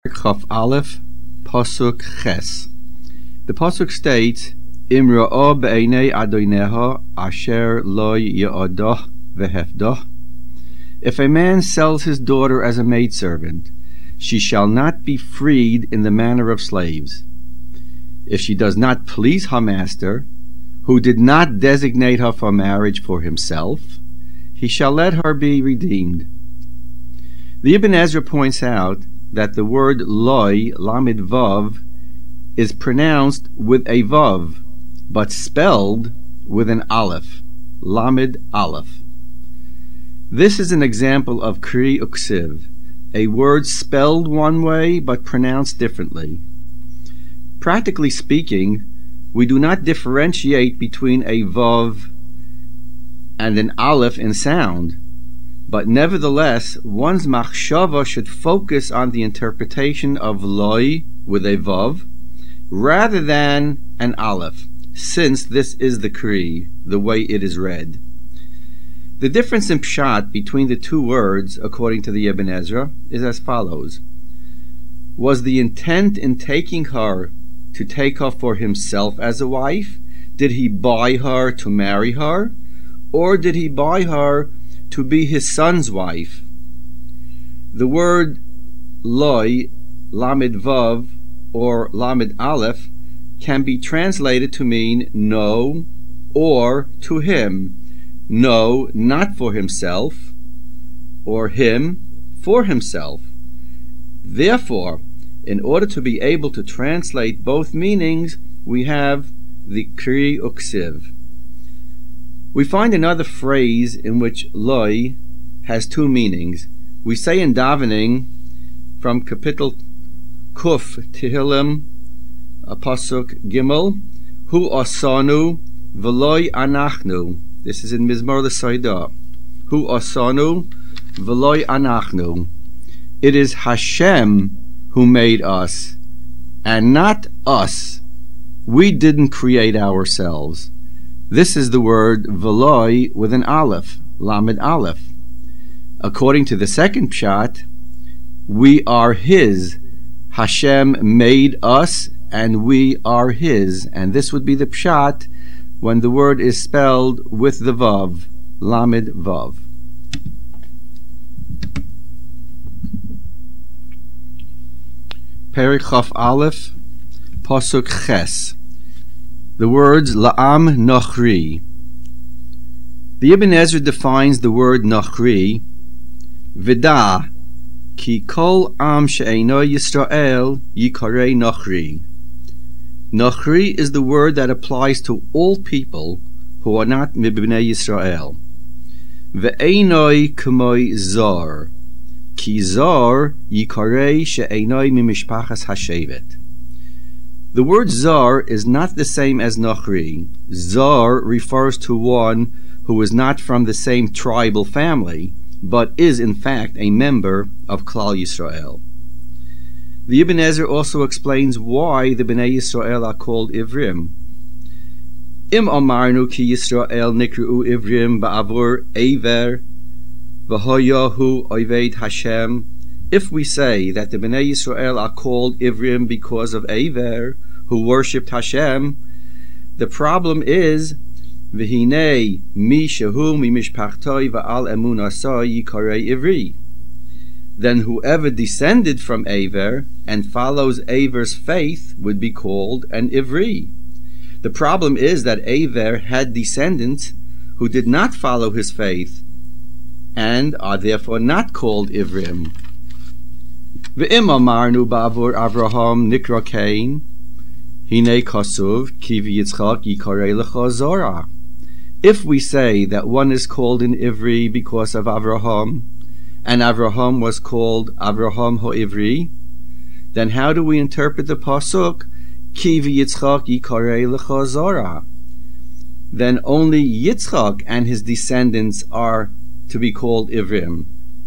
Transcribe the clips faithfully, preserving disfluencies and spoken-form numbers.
Chaf Aleph, Pasuk Ches. The Pasuk states, Im ra'ah be'einei adoineha asher lo ya'adah vehefdah. If a man sells his daughter as a maidservant, she shall not be freed in the manner of slaves. If she does not please her master, who did not designate her for marriage for himself, he shall let her be redeemed. The Ibn Ezra points out that the word loy, lamed vav, is pronounced with a vav, but spelled with an aleph, lamed aleph. This is an example of kri uksiv, a word spelled one way but pronounced differently. Practically speaking, we do not differentiate between a vav and an aleph in sound, but nevertheless, one's machshava should focus on the interpretation of loy with a vav rather than an aleph, since this is the kri, the way it is read. The difference in pshat between the two words, according to the Ibn Ezra, is as follows. Was the intent in taking her to take her for himself as a wife? Did he buy her to marry her? Or did he buy her to be his son's wife? The word loy, lamed vav, or lamed aleph can be translated to mean no, or to him. No, not for himself, or him for himself. Therefore, in order to be able to translate both meanings, we have the kri uksiv. We find another phrase in which loy has two meanings. We say in davening from Kapitel Kuf Tehillim, Pasuk Gimel, Hu asanu v'loy anachnu. This is in Mizmor L'Saidah. Hu asanu v'loy anachnu. It is Hashem who made us, and not us. We didn't create ourselves. This is the word v'loy with an aleph, lamed aleph. According to the second pshat, we are His. Hashem made us, and we are His. And this would be the pshat when the word is spelled with the vav, lamed vav. Perek Chaf Aleph, Pasuk Ches. The words la'am nochri. The Ibn Ezra defines the word nochri, Vida, ki kol am she'eino Yisrael yikarei nochri. Nochri is the word that applies to all people who are not mibnei Yisrael. Ve'einoi k'moi zor, ki zor yikarei she'einoi mimishpachas hashevet. The word zar is not the same as nochri. Zar refers to one who is not from the same tribal family, but is in fact a member of Klal Yisrael. The Ibn Ezra also explains why the Bnei Yisrael are called Ivrim. Im amarnu ki Yisrael nikru Ivrim ba'avur Eiver v'hoyahu oived Hashem. If we say that the Bnei Yisrael are called Ivrim because of Eiver, who worshipped Hashem, the problem is V'hinei mi shehu mi mishpachtoi va'al emunasai yikarei Ivri. Then whoever descended from Eiver and follows Eiver's faith would be called an Ivri. The problem is that Eiver had descendants who did not follow his faith and are therefore not called Ivrim. Ve'im amarnu ba'avur Avraham nikra Cain, hine kasuv ki v'yitzchak yikarei lecha Zora. If we say that one is called an Ivri because of Avraham, and Avraham was called Avraham ho-Ivri, then how do we interpret the pasuk ki v'yitzchak yikarei lecha Zora? Then only Yitzchak and his descendants are to be called Ivrim.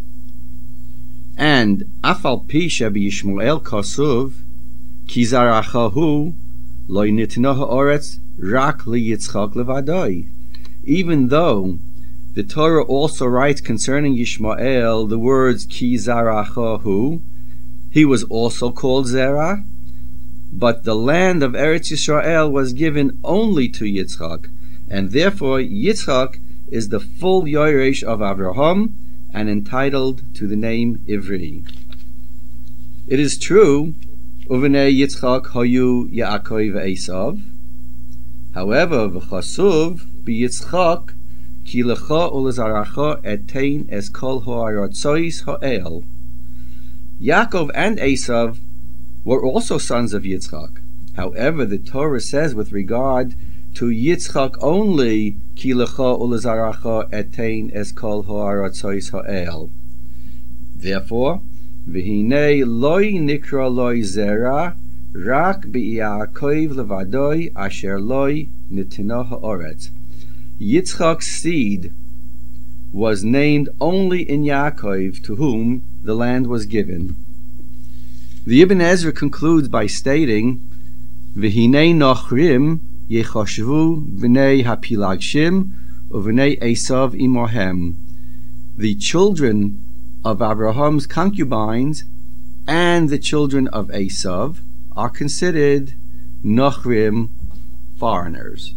And afal pi shebi-Yishmael kasuv ki zarachahu lo nitna ha'oretz rak li-Yitzchak levadai. Even though the Torah also writes concerning Yishmael the words ki zarachahu, He was also called Zerah, but the land of Eretz Yisrael was given only to Yitzchak, and therefore Yitzchak is the full Yoresh of Avraham and entitled to the name Ivri. It is true, Uvenei Yitzchak hayu Yaakov Esav. However, v'chasuv b'Yitzchak ki lecha ulezaracha etein es kol ha'aratzois ha'el. Yaakov and Esav were also sons of Yitzchak. However, the Torah says with regard to Yitzchak only, Ki lecha ulezaracha etein es kol ha'aratzois ha'el. Therefore, v'hinei loi nikra loi zera, rak b'Yaakov levadoi asher loi nitina ha'oretz. Yitzchak's seed was named only in Yaakov, to whom the land was given. The Ibn Ezra concludes by stating, V'hinei nochrim yechashvu b'nei hapilagshim u'v'nei Esav imohem. The children of Abraham's concubines and the children of Esav are considered nochrim, foreigners.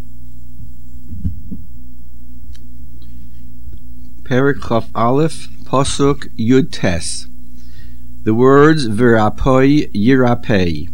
Perek Chaf Aleph, Pasuk Yud Tes. The words V'rapoi Yirapei.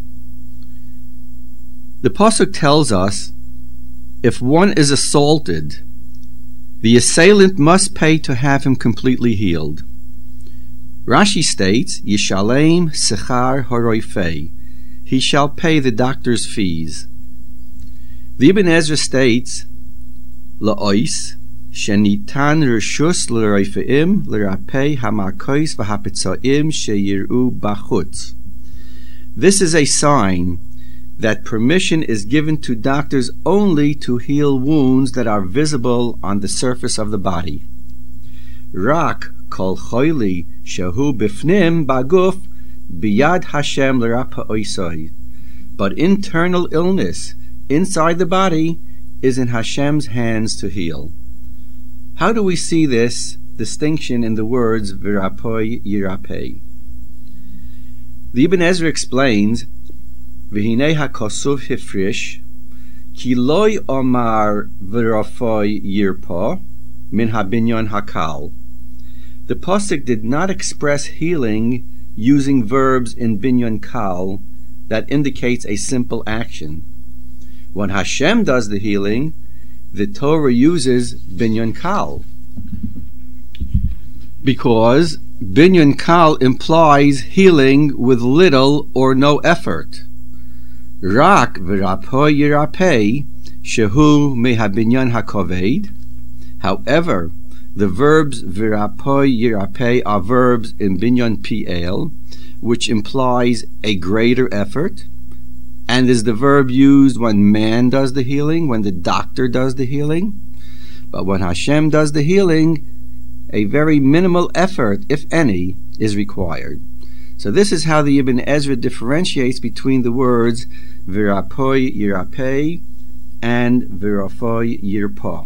The Pasuk tells us, if one is assaulted, the assailant must pay to have him completely healed. Rashi states, Yishalem Sechar Horoifei. He shall pay the doctor's fees. The Ibn Ezra states, La'ois, Shenitan Rishus L'Reifeim L'Rapei Hamakois V'Hapitzaim Sheyiru Bachutz. This is a sign that permission is given to doctors only to heal wounds that are visible on the surface of the body. Rak Kol Choili Shehu Bifnim Baguf Biyad Hashem L'Rapa Oisai. But internal illness inside the body is in Hashem's hands to heal. How do we see this distinction in the words V'rapoi Yirapei? The Ibn Ezra explains, V'hinei hakasuv hifrish, ki loy omar v'rapoi yirpa min habinyon hakal. The pasuk did not express healing using verbs in binyon kal that indicates a simple action. When Hashem does the healing, the Torah uses binyan kal, because binyan kal implies healing with little or no effort. Rak v'rapoi yirapei shehu mehabinyan hakoved. However, the verbs v'rapoi yirapei are verbs in binyan pi'el, which implies a greater effort, and is the verb used when man does the healing, when the doctor does the healing. But when Hashem does the healing, a very minimal effort, if any, is required. So this is how the Ibn Ezra differentiates between the words V'rapoi Yirapei and V'rapoi Yirpa.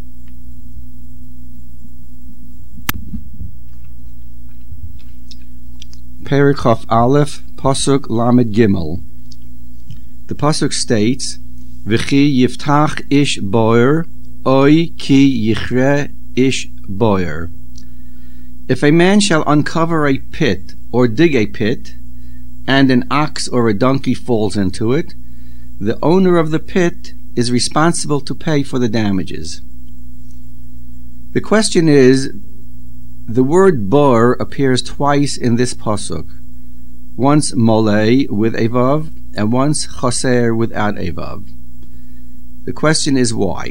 Perek Chaf Aleph, Pasuk Lamed Gimel. The pasuk states, "V'chi yiftach ish boyer, oi ki yichre ish boyer." If a man shall uncover a pit or dig a pit, and an ox or a donkey falls into it, the owner of the pit is responsible to pay for the damages. The question is, the word boer appears twice in this pasuk, once molei with a vav, and once chaser without a vav. The question is why.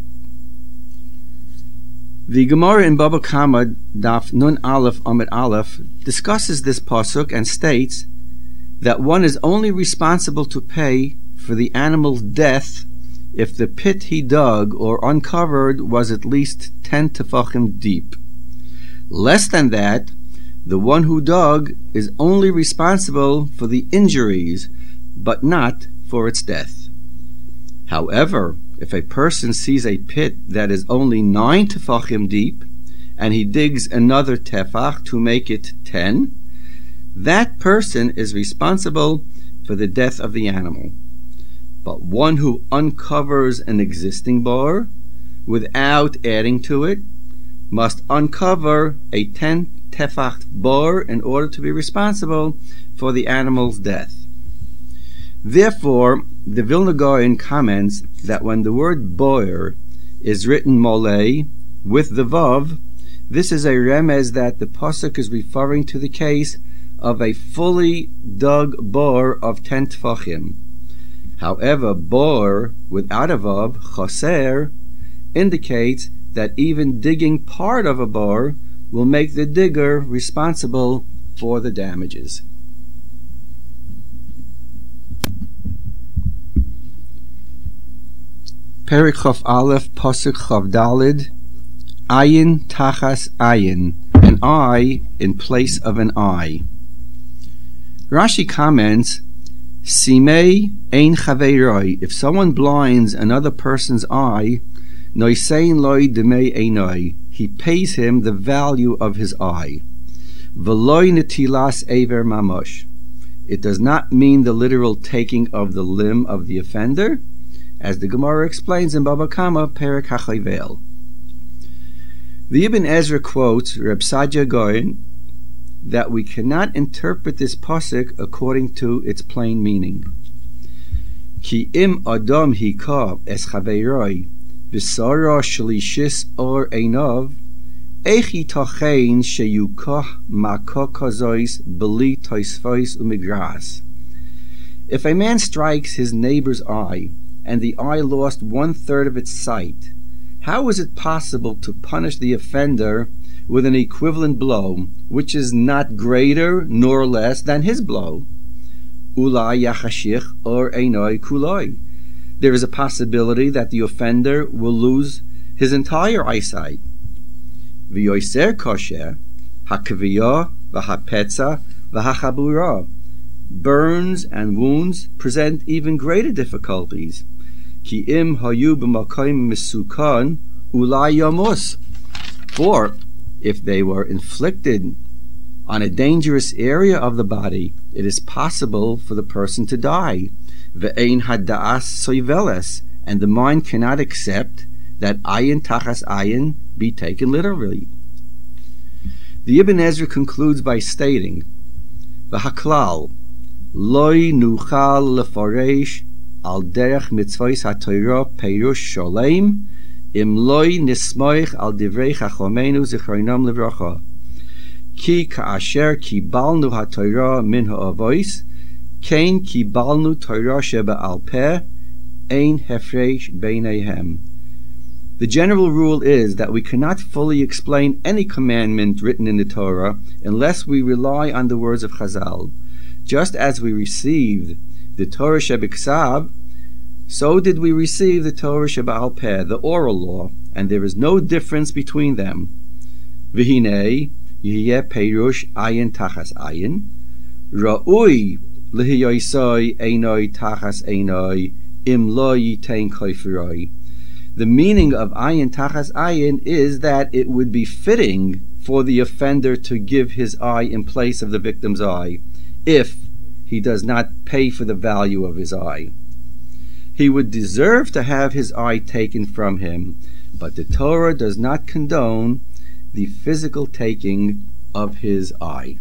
The Gemara in Baba Kama Daf Nun Aleph Amid Aleph discusses this pasuk and states that one is only responsible to pay for the animal's death if the pit he dug or uncovered was at least ten tefachim deep. Less than that, the one who dug is only responsible for the injuries, but not for its death. However, if a person sees a pit that is only nine tefachim deep, and he digs another tefach to make it ten, that person is responsible for the death of the animal. But one who uncovers an existing bar without adding to it must uncover a ten tefach bar in order to be responsible for the animal's death. Therefore, the Vilna Gaon comments that when the word boer is written molei with the vav, this is a remez that the pasuk is referring to the case of a fully dug bore of ten tefachim. However, bor without a vav, chaser, indicates that even digging part of a bore will make the digger responsible for the damages. Perik Chof Aleph, Pasuk Chav Dalid, Ayin Tachas Ayin, an eye in place of an eye. Rashi comments, Simei ein chaveiroi, if someone blinds another person's eye, noisein loi demei einoi, he pays him the value of his eye. V'loi netilas eiver mamosh, it does not mean the literal taking of the limb of the offender, as the Gemara explains in Baba Kama, Perek HaChayvel. The Ibn Ezra quotes Reb Sadia Gaon that we cannot interpret this pasuk according to its plain meaning. Ki im adam hika es chaveiroi v'sara shlishis or einov echi tachein sheyukah makah kazois beli toisfos umigras. If a man strikes his neighbor's eye and the eye lost one-third of its sight, how is it possible to punish the offender with an equivalent blow, which is not greater nor less than his blow? Ulai yachashich or einoi kuloi. There is a possibility that the offender will lose his entire eyesight. V'yoser kosher, hakaviyah, v'hapetza, v'hachabura. Burns and wounds present even greater difficulties. Ki im hayu b'makom misukan ulai yamus. For if they were inflicted on a dangerous area of the body, it is possible for the person to die. Ve'ein hada'as soiveles, and the mind cannot accept that ayin tachas ayin be taken literally. The Ibn Ezra concludes by stating, V'haklal, Loi nuchal lefaresh al derech mitzvos haTorah perush sholem im loi nismoich al divrei chachomenu zichronam livracha ki kaasher kibalnu haTorah min ha'avois kein kibalnu Torah sheba al peh ein hefresh beineihem. The general rule is that we cannot fully explain any commandment written in the Torah unless we rely on the words of Chazal. Just as we received the Torah Shebiksav, so did we receive the Torah Sheba'al Peh, the oral law, and there is no difference between them. V'hinei yihye perush ayin tachas ayin, ra'ui lihiyoisoi einoi tachas einoi im lo yitain koifiroi. The meaning of ayin tachas ayin is that it would be fitting for the offender to give his eye in place of the victim's eye, if he does not pay for the value of his eye. He would deserve to have his eye taken from him, but the Torah does not condone the physical taking of his eye.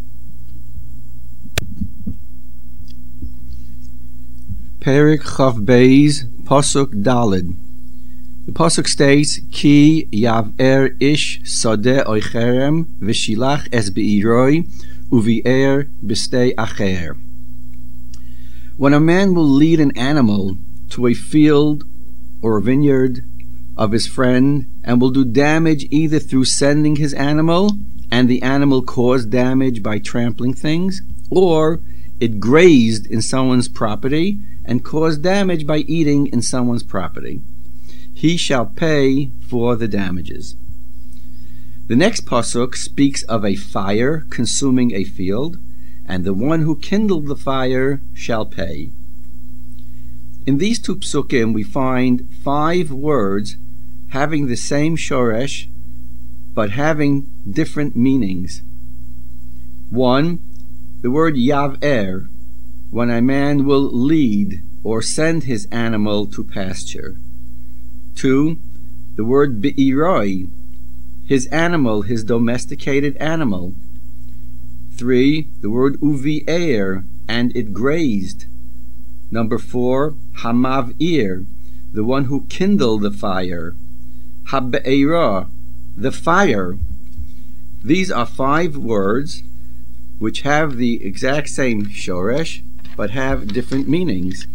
Perik Chav Beis, Pasuk Dalid. The pasuk states, Ki yaver ish sadeh oicherem v'shilach es be'iroi uvi'er b'stei acher. When a man will lead an animal to a field or a vineyard of his friend and will do damage either through sending his animal and the animal caused damage by trampling things, or it grazed in someone's property and caused damage by eating in someone's property, he shall pay for the damages. The next pasuk speaks of a fire consuming a field, and the one who kindled the fire shall pay. In these two psukim we find five words having the same shoresh, but having different meanings. One, the word Yav'er, when a man will lead or send his animal to pasture. Two, the word Be'iroi, his animal, his domesticated animal. Three, the word Uvi'er, and it grazed. Number four, Hamav'ir, the one who kindled the fire. Habe'era, the fire. These are five words which have the exact same shoresh, but have different meanings.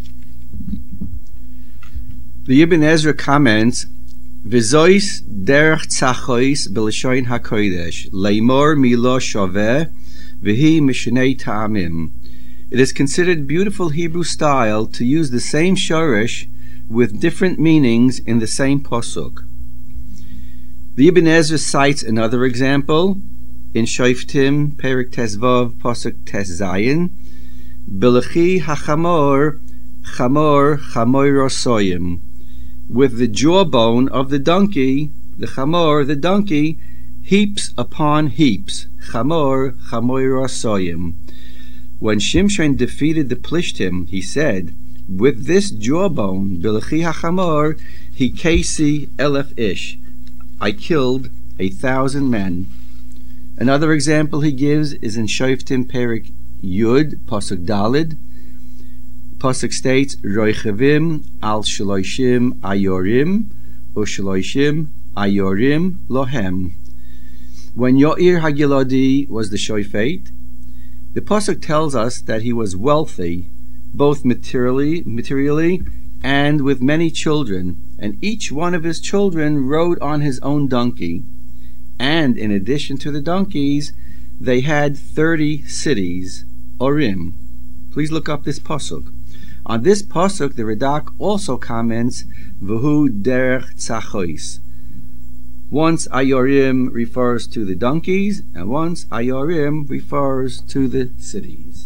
The Ibn Ezra comments, V'zois derech tzachois b'leshoin hakodesh, leimor milo shoveh, v'hi mishnei ta'amim. It is considered beautiful Hebrew style to use the same shoresh with different meanings in the same posuk. The Ibn Ezra cites another example in Shoftim, Perik Tezvav, Posuk Tes Zayin, Belechi hachamor, chamor, chamoirosoyim. With the jawbone of the donkey, the chamor, the donkey, heaps upon heaps, chamor, chamoirosoyim. When Shimshon defeated the Plishtim, he said, with this jawbone, Belechi hachamor, hikesi elef ish. I killed a thousand men. Another example he gives is in Shoftim Perik Yud, Pasuk Dalid. Pasuk states, Roichavim al shloishim ayorim, ushloishim ayorim lohem. When Yoir Hagiladi was the Shofet, the Pasuk tells us that he was wealthy, both materially, materially and with many children, and each one of his children rode on his own donkey. And in addition to the donkeys, they had thirty cities, Orim. Please look up this pasuk. On this pasuk, the Radak also comments, V'hu derech tzachois. Once Ayorim refers to the donkeys, and once Ayorim refers to the cities.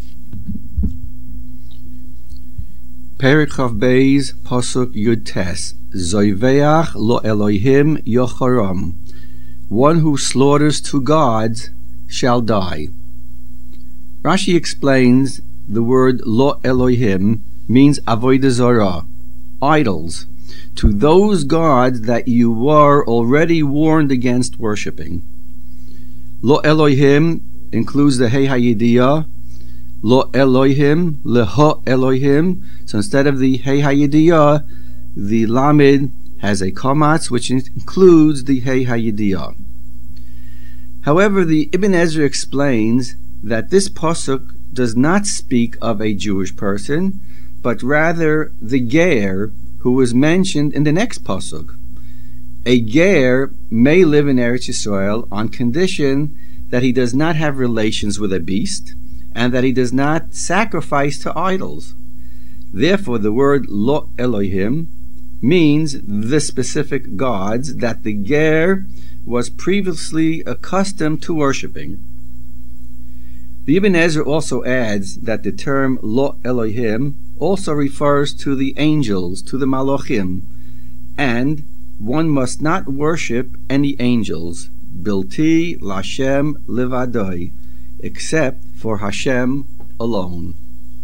Perik Chav Beis, Pasuk Yud Tes, Zoiveach lo Elohim yochoram. One who slaughters two gods shall die. Rashi explains the word lo Elohim means avodah zarah, idols, to those gods that you were already warned against worshipping. Lo Elohim includes the Hey Hayidiyah, Lo Elohim, Leho Elohim. So instead of the Hey Hayidiyah, the Lamed has a Komatz, which includes the Hey Hayidiyah. However, the Ibn Ezra explains that this pasuk does not speak of a Jewish person, but rather the Ger, who was mentioned in the next pasuk. A Ger may live in Eretz Yisrael on condition that he does not have relations with a beast, and that he does not sacrifice to idols. Therefore, the word Lo Elohim means the specific gods that the Ger was previously accustomed to worshipping. The Ibn Ezra also adds that the term Lo Elohim also refers to the angels, to the Malachim, and one must not worship any angels, Bilti Lashem Livadoi, except for Hashem alone.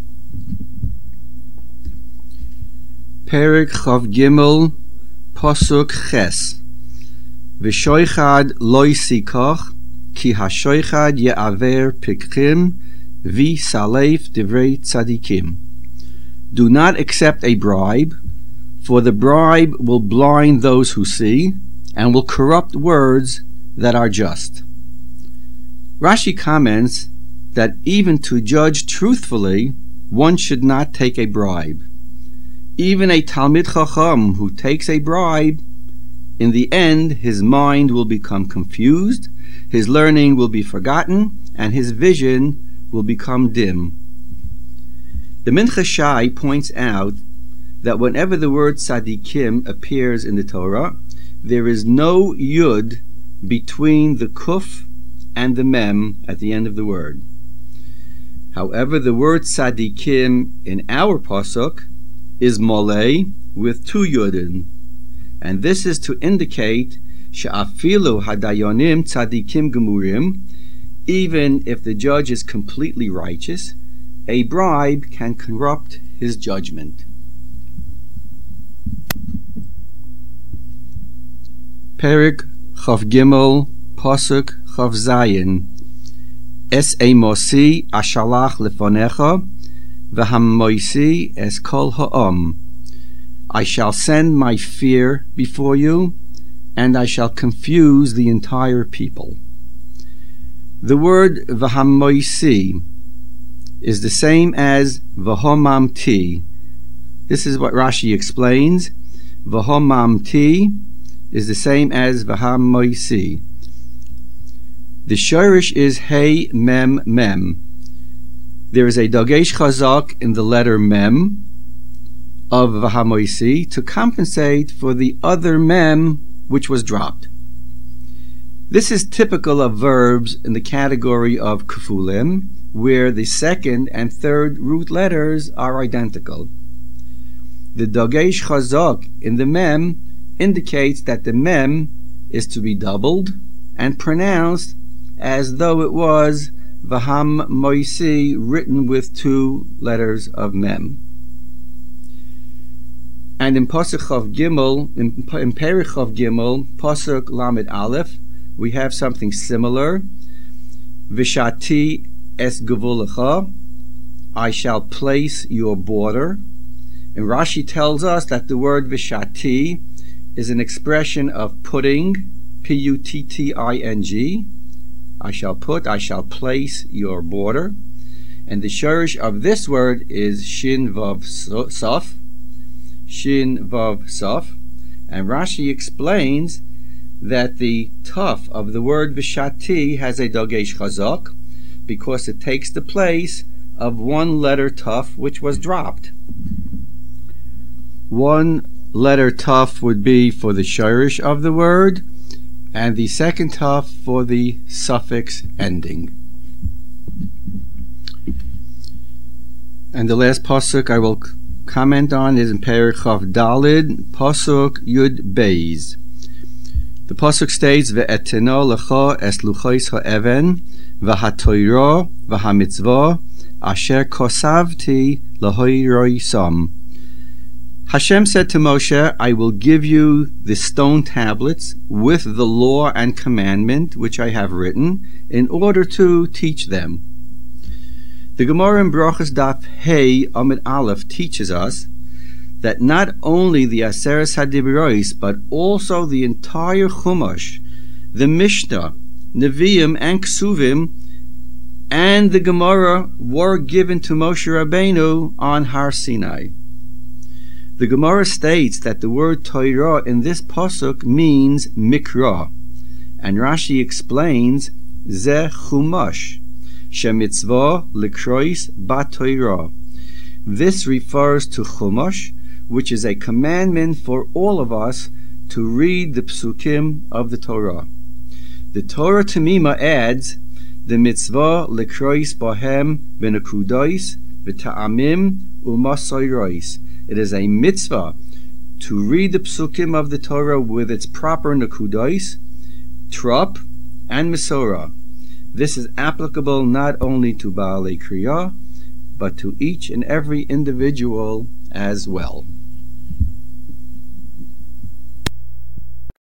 Perik Chav Gimel, Pasuk Ches, V'shoichad loy sikach, ki hashoichad ye'aver pikchim, vi salef divrei tzadikim. Do not accept a bribe, for the bribe will blind those who see, and will corrupt words that are just. Rashi comments that even to judge truthfully, one should not take a bribe. Even a Talmid Chacham who takes a bribe, in the end his mind will become confused, his learning will be forgotten, and his vision will become dim. The Mincha Shai points out that whenever the word tzadikim appears in the Torah, there is no yud between the kuf and the mem at the end of the word. However, the word tzadikim in our pasuk is molei with two yudin, and this is to indicate she'afilu hadayonim tzadikim gemurim, Even if the judge is completely righteous, a bribe can corrupt his judgment. Perik Chav Gimel Pasuk Chav Zayin Es Emosi Ashalach Lefonecha V'Hamoisi Es Kol Ha'am. I shall send my fear before you, and I shall confuse the entire people. The word V'Hamoisi is the same as V'Homamti. This is what Rashi explains. V'Homamti is the same as V'Hamoisi. The shirish is Hey Mem Mem. There is a Dagesh Chazak in the letter Mem of V'Hamoisi to compensate for the other Mem which was dropped. This is typical of verbs in the category of Kefulim, where the second and third root letters are identical. The Dagesh Chazak in the Mem indicates that the Mem is to be doubled and pronounced as though it was V'Hamoisi written with two letters of Mem. And in Pasuk Chav Gimel, in, in Perich Chav Gimel, Pasuk Lamed Aleph, we have something similar. V'shati es gevulecha, I shall place your border. And Rashi tells us that the word v'shati is an expression of putting, P U T T I N G. I shall put, I shall place your border. And the shirish of this word is Shin Vav Sof. Shin Vav Sof. And Rashi explains that the tuf of the word v'shati has a Dagesh Chazak because it takes the place of one letter tuf which was dropped. One letter tuf would be for the shirish of the word, and the second tuf for the suffix ending. And the last pasuk I will comment on is in Perich Chav Dalid, pasuk Yud Beis. The pasuk states, "Ve'eteno lecha es luchos ha'even v'hatoiro v'hamitzvah asher kosavti lahoiroisam." Hashem said to Moshe, I will give you the stone tablets with the law and commandment which I have written in order to teach them. The Gemara in Brachos Daf Hey Amid Aleph teaches us that not only the Aseres HaDibros but also the entire Chumash, the Mishnah, Nevi'im and Ksuvim and the Gemara were given to Moshe Rabbeinu on Har Sinai. The Gemara states that the word Torah in this pasuk means mikra, and Rashi explains Ze Chumash shemitzvah likrois ba'Torah. This refers to Chumash, which is a commandment for all of us to read the psukim of the Torah. The Torah Tamima adds the mitzvah likrois bahem benekudois v'ta'amim u'masoyrois. It is a mitzvah to read the psukim of the Torah with its proper nekudois, trop, and mesorah. This is applicable not only to Baalei Kriyah, but to each and every individual as well.